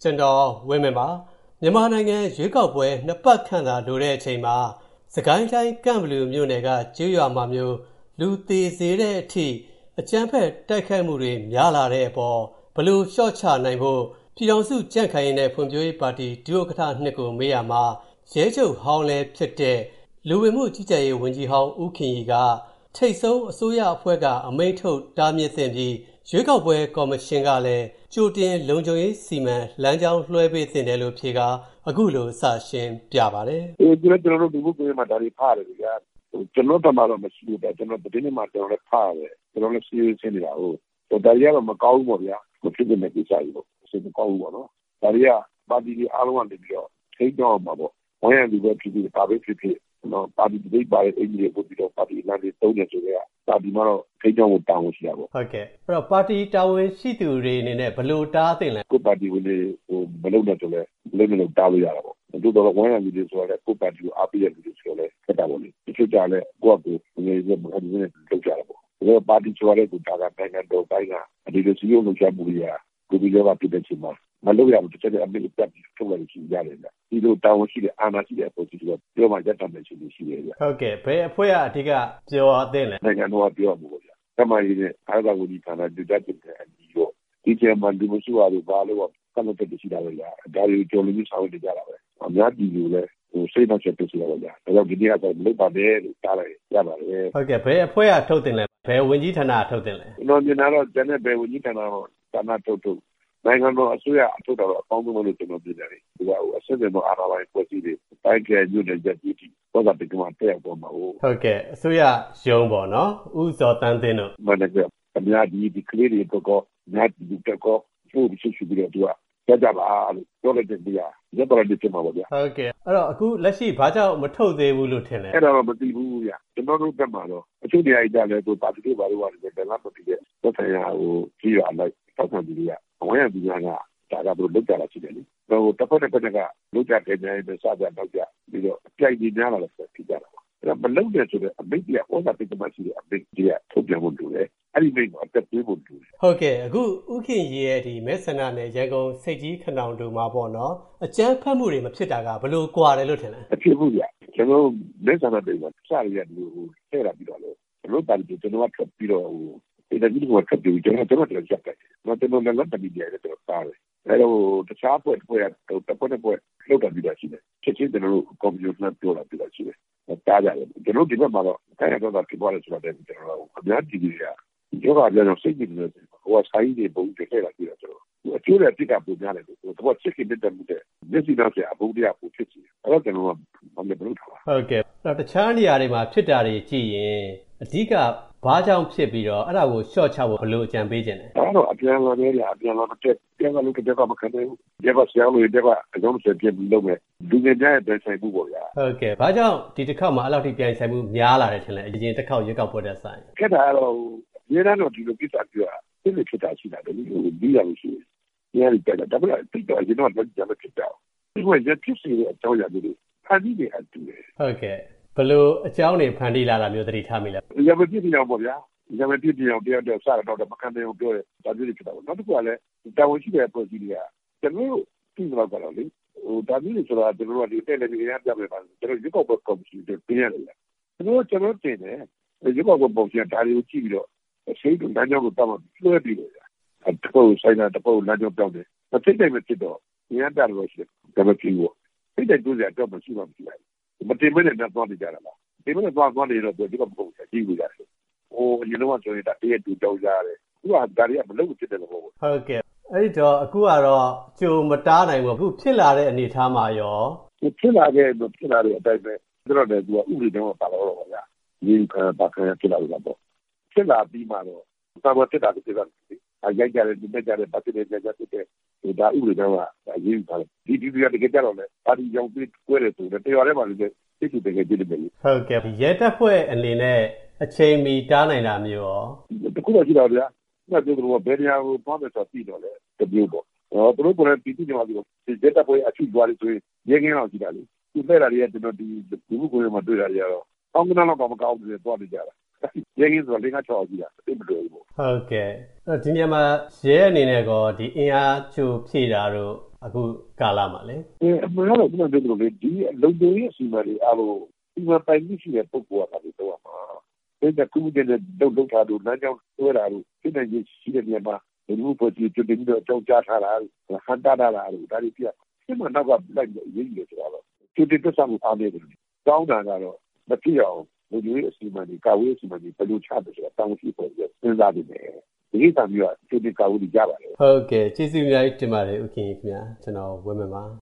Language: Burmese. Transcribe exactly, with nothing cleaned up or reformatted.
ကျွန်တော်ဝင်းမင်းပါမြန်မာနိုင်ငံရွေးကောက်ပွဲနှစ်ပတ်ခန့်သာလိုတဲ့အချိန်မှာစကိုင်းတိုင်းကန့်ဘလူမြို့နယ်ကကျေးရွာမှာမျိုးလူသေးစေတဲ့အထိအကြမ်းဖက်တိုက်ခိုက်မှုတွေများလာတဲ့အပေါ်ဘလို့ရှော့ချနိုင်ဖို့ပြည်တော်စုကြန့်ခိုင်ရေးနဲ့ဖွံ့ဖြိုးရေးပါတီဒုဥက္ကဋ္ဌနှစ်ကိုမေးရမှာရဲချုပ်ဟောင်းလည်းဖြစ်တဲ့လူဝင်မှုကြီးကြပ်ရေးဝန်ကြီးဟောင်းဦးခင်ရီကထိတ်ဆုံးအစိုးရအဖွဲ့ကအမိန့်ထုတ်တားမြစ်သင့်ပြီးရွေးကောက်ပွဲကော်မရှင်ကလည်းကြိုတင်လုံခြုံရေးစီမံလမ်းကြောင်းလွှဲပေးသင့်တယ်လို့ဖြေကာအခုလိုစရှင်းပြပါတယ်။ဒီကျွန်တော်တို့ဒီဘုတ်ကမှာဒါတွေဖားတယ်ကြာကျွန်တော်တမတော့မရှိဘူးကျွန်တော်ဒီနေ့မှကျွန်တော်လည်းဖားတယ်ကျွန်တော်လည်းစီးရီးဆင်းနေတာဟုတ်တော့ဒါရီကတော့မကောင်းဘူးပေါ့ဗျာမဖြစ်တဲ့ကိစ္စကြီးပေါ့စိတ်မကောင်းဘူးပေါ့နော်ဒါရီကပါတီကြီးအားလုံးကနေပြီးတော့ထိတော့မှာပေါ့ဝိုင်းရလူပဲဖြစ်ဖြစ်ပါပဲဖြစ်ဖြစ်နော်ပါတီဒီပါအင်ဂျီကိုပြီးတော့ပါတီလမ်းတွေတုံးနေဆိုတော့ပါတီမှာတော့ထိတော့ကိုတောင်းရှိရပေါ့ဟုတ်ကဲ့အဲ့တော့ပါတီတာဝန်ရှိသူတွေအနေနဲ့ဘယ်လိုတားသင့်လဲကိုပါတီဝင်တွေဟိုမလုပ်တော့ဆိုလဲလည်းမလုပ်တားလို့ရတာပေါ့တို့တော့ဝိုင်းရလူတွေဆိုတော့ကိုပါတီကိုအားပေးရလူတွေဆိုတော့လည်းခက်တာပေါ့လေဒီချက်ကြလဲကိုယ့်ကိုငွေရမဟုတ်ဘူးနဲ့လုပ်ကြတာပေါ့ဒါပါတီဆိုရတဲ့ကိုတာကနိုင်ငံတော်တိုင်းကအဒီလိုစီယုံလုပ်ချမှုတွေကကိုဒီလိုကပြတဲ့ချိန်မှာမလုပ်ရဘူးတစ်ချက်အမေပြတ်ထုတ်လိုက်ရှိရတယ်ဗျဒီလိုတာဝန်ရှိတဲ့အာဏာရှိတဲ့အဖွဲ့အစည်းတွေပြောမှရက်တမ်းရှိနေရှိတယ်ဗျဟုတ်ကဲ့ဘယ်အဖွဲ့ကအဓိကပြောအသင့်လဲနိုင်ငံတော်ကပြောမှုပေါ့ဗျတမန်ကြီးနဲ့အားသာဝန်ကြီးဌာနဒုတိယချုပ်တဲ့အကြီးရောဒီကျမှဒီမရှိပါဘူးဘာလို့ကလည်းတက်ရှိတာပဲဗျဒါတွေကိုကြော်လို့ဆောင်နေကြတာပဲအများကြီးလို့လဲဟိုစိတ်နှောက်ချက်ဖြစ်စီရပါဗျဒါကြောင့်ဒီနေ့ကတော့မလုပ်ပါနဲ့လို့တားလိုက်ရပါတယ်ဟုတ်ကဲ့ဘယ်အဖွဲ့ကထုတ်တင်လဲဘယ်ဝန်ကြီးဌာနကထုတ်တင်လဲကျွန်တော်မြင်တာတော့ကျန်တဲ့ဘယ်ဝန်ကြီးဌာနတော့ဌာနထုတ်ထုတ်နိုင်ငံတော်အစိုးရအထုတ်တော်အပေါင်းဆုံးလို့ကျွန်တော်ပြောကြတယ်ဒီကဟိုအဆက်အသွယ်တော့အားလုံးဖွဲ့စည်းတယ်တိုင်းကညွှန်တဲ့ကြည့်ကြည့်တော့ကတကမှတက်ပေါ်မှာဟုတ်ဟုတ်ကဲ့အစိုးရရုံးပေါ့နော်ဦးစောတန်းသိန်းတို့မနက်ကအများကြီးဒီကလေးတွေတော့ညဒီတက်ကောပို့ပြီးရှိပြီးတော့သူကကြကြပါလို့ပြောလိုက်တဲ့ပြာရက်တော်လေးဖြစ်မှာပေါ့ဗျာဟုတ်ကဲ့အဲ့တော့အခုလက်ရှိဘာကြောင့်မထုတ်သေးဘူးလို့ထင်လဲအဲ့တော့မသိဘူးဗျာကျွန်တော်တို့ဘက်မှာတော့အချို့နေရာကြလဲသူပါတီတွေဘာလို့ပါတယ်ဘယ်လားမသိတဲ့သက်ဆိုင်ရာဟိုကြီးရလိုက်ထောက်ခံသူတွေကဝိုင်းရသူများကဒါကဘယ်လိုလုပ်ကြတာရှိတယ်လေဟိုတစ်ဖက်တစ်ဖက်ကလုပ်ကြတဲ့နေရာတွေစကြတော့ကြပြီးတော့အပြိုင်ကြီးများလာလို့ဖြစ်ကြတာပါအဲ့တော့မလုပ်တဲ့ဆိုတော့အမိတ်ကြီးဩဇာတိတ်မှရှိတဲ့အမိတ်ကြီးကထုတ်ပြန်ဖို့လိုတယ်အဲ့ဒီမိတ်ကိုအသက်သွင်းဖို့လိုတယ်ဟုတ်ကဲ့အခုဥခင်ရီရဲ့ဒီမဲဆန္ဒနဲ့ရန်ကုန်စိတ်ကြီးခဏောင်တို့မှာပေါ့နော်အကျန်းဖတ်မှုတွေမဖြစ်တာကဘယ်လိုကွာတယ်လို့ထင်လဲအဖြစ်မှုပြကျွန်တော်မဲဆန္ဒတွေမှာစရရလို့ဟဲ့လာပြီးတော့လေကျွန်တော်ပါတီကျွန်တော်ကထွက်ပြီးတော့ဟိုဒီတကြီးကထွက်ပြီးကျွန်တော်ကျွန်တော်တက်ချက်တယ်ကျွန်တော်လည်းလက်တပြီးရတယ်ကျွန်တော်သားတယ်အဲ့တော့တခြားဖွဲ့ဖွဲ့တော့တစ်ဖွဲ့တစ်ဖွဲ့လောက်တာပြီးတော့ရှိတယ်ချက်ချင်းကျွန်တော်တို့ကွန်ပျူတာပြောတာပြီးတော့ရှိတယ်တားကြတယ်ကျွန်တော်ဒီဘက်မှာတော့အဲ့ရတော့ဒီပေါ်လဲဆိုတော့ကျွန်တော်အများကြီးကြီးရယောဂပြန်တော့စိတ်ကြည့်နေတယ်ဟိုဆိုင်တွေပုံတွေထည့်လာပြီးတော့ကျွန်တော်အကျိုးလည်းပြစ်ကပုံများတယ်လို့တော့ချက်ချင်းတက်မှုတဲ့မျက်စိနောက်ကျအပုံတရားပုံဖြစ်စီအဲ့တော့ကျွန်တော်ကဘာလဲဘလို့ထားဟုတ်ကဲ့တော့တခြားနေရာတွေမှာဖြစ်တာတွေကြည့်ရင်အဓိကဘာကြောင့်ဖြစ်ပြီးတော့အဲ့ဒါကိုရှော့ချဖို့ဘယ်လိုအကြံပေးခြင်းလဲအဲ့တော့အပြန်လာနေရအပြန်လာတဲ့ပြန်လာလို့တဲ့ကမခံနိုင်ဘူးဒီကဆရာလို့တဲ့ကအကြောင်းဆက်ပြပြီးလုပ်မယ်လူငယ်များရဲ့ပြန်ဆိုင်မှုပေါ့ဗျာဟုတ်ကဲ့ဘာကြောင့်ဒီတစ်ခေါက်မှာအဲ့လောက်ထိပြန်ဆိုင်မှုများလာတယ်ထင်လဲအရင်တစ်ခေါက်ရွေးကောက်ပွဲတဲ့ဆိုင်ခက်တာတော့ရေနန်းတော့ဒီလိုကိစ္စပြောတာသိနေဖြစ်တာရှိတာလေဒီလိုရလို့ရှိရင်ဒီရတယ်ဒါပေမဲ့တိတ်တော့ကျွန်တော်လည်းကြမ်းဖြစ်တာဒီကရဖြစ်စီတဲ့အကြောင်းအရာတွေဖန်တီးနေအတူတယ်ဟုတ်ကဲ့ဘယ်လိုအကြောင်းတွေဖန်တီးလာတာမျိုးသတိထားမိလဲရမဖြစ်ပြောင်းပေါ့ဗျာရမဖြစ်ပြောင်းတယောက်တည်းစားတော့မခံနိုင်ဘူးပြောတယ်ဒါမျိုးတွေဖြစ်တာပေါ့နောက်တစ်ခုကလည်းတာဝန်ရှိတဲ့အဖွဲ့အစည်းတွေကကျွန်တော်ပြည်တော့ကတော့လေဟိုဒါမျိုးတွေဆိုတာကျွန်တော်တို့ကဒီတက်လည်းနေရပြမယ်ပါကျွန်တော်ရွေးကောက်ပွဲကော်မရှင်တွေပြင်ရတယ်ကျွန်တော်ကျွန်တော်တင်တယ်ရွေးကောက်ပွဲပုံစံဒါတွေကိုကြည့်ပြီးတော့အစိမ်းတို့လမ်းကြောင်းကိုတောက်မှလွှဲပြီးတယ်အတပုတ်ဆိုင်တာတပုတ်လမ်းကြောင်းပြောင်းတယ်မဖြစ်နိုင်မဖြစ်တော့ညံတာလို့ရှိတယ်ဒါမဖြစ်ဘူးဖိတ်တဲ့ကျိုးစရာတော့မရှိပါဘူးမတင်မနဲ့တော့သွားနေကြတာလားဒီမနဲ့သွားသွားနေတော့ဒီကပုံစံကြည့်လို့ရတယ်ဟိုအရင်တော့ဆိုရင်ဒါတည့်တူတောင်းကြရတယ်သူကဒါတွေကမလုပ်ဖြစ်တယ်လို့ပေါ့ဟုတ်ကဲ့အဲ့ဒီတော့အခုကတော့ကြိုမတားနိုင်ဘူးအခုဖြစ်လာတဲ့အနေအထားမှာရောဖြစ်လာတဲ့ဖြစ်လာတဲ့အတိုင်းပဲသူတို့လည်းသူကဥပဒေတော့ပါတော့ပါဗျာဒီကဘာခံဖြစ်လာလို့ပေါ့ဖြစ်လာပြီးမှတော့သာဝတ္တတာတွေကအရိုက်ကြတယ်ဒီမဲ့ကြတယ်ပတ်တဲ့ကြကြတဲ့ဒီဒါဥပဒေတော့အရေးယူထားတယ်ဒီဒီကတကယ်ကြတော့လေပါတီကြောင့်ပြည့်ကွဲတယ်ဆိုတော့တရားထဲမှာလည်းသိတူတကယ်ကြည့်တယ်ပဲဟုတ်ကဲ့ရဲတပ်ဖွဲ့အနေနဲ့အချိန်မီတားနိုင်တာမျိုးရောတခုတော့ရှိတော့ဗျာငါတို့ကတော့ဘယ်နေရာကိုသွားမယ်ဆိုပြီးတော့လေတမျိုးပေါ့ဟောသူတို့ကလည်းပြည်သူ့ညမှာပြီးတော့ဒီရဲတပ်ဖွဲ့အချူသွားလို့ဆိုရင်ရဲကင်းအောင်ကြည့်တာလေသူပဲလာရဲ့ကျွန်တော်ဒီဒီဘုကိုရမှာတွေ့တာကြတော့အောင်းကနာတော့မကောင်းဘူးလေသွားနေကြတာရဲကင်းဆိုလေးကချောက်ကြည့်တာသိမလို့ဘူးဟုတ်ကဲ့ဒီနေရာမှာရဲအနေနဲ့ကောဒီအင်အားချိုဖြည့်တာတို့အခုကာလမှာလေအဲအမှန်ကတော့ဘယ်လိုလဲလို့လေဒီလုံခြုံရေးအစီအမံတွေအားလုံးဒီမှာပိုင်ရှိတဲ့ပုဂ္ဂိုလ်ကလည်းတော့မှာဒီကကုမ္ပဏီတွေတော့လောက်ထားလို့လမ်းကြောင်းတွဲတာလို့စိတ်နိုင်ရှိတဲ့နေရာမှာဘယ်လိုပေါ်ကြည့်ကြည့်တော့ကြောက်ကြထားတာဟန်တာတာလားဒါတွေပြဒီမှာနောက်ကလိုက်ရေးရဆိုတာတော့ဒီတိကျဆောင်အားနေတယ်ကောင်းတာကတော့မဖြစ်အောင်လူကြီးအစီအမံတွေကာဝေးအစီအမံတွေဘယ်လိုချတယ်ဆိုတာတောင်းရှိပေါ်ပြီးစဉ်းစားနေတယ်ဒီကိစ္စမျိုးကဒီကာဝေးကြပါတယ်ဟုတ်ကဲ့ကျေးဇူးအများကြီးတင်ပါတယ်ဦးခင်ခင်ဗျာကျွန်တော်ဝင်းမပါ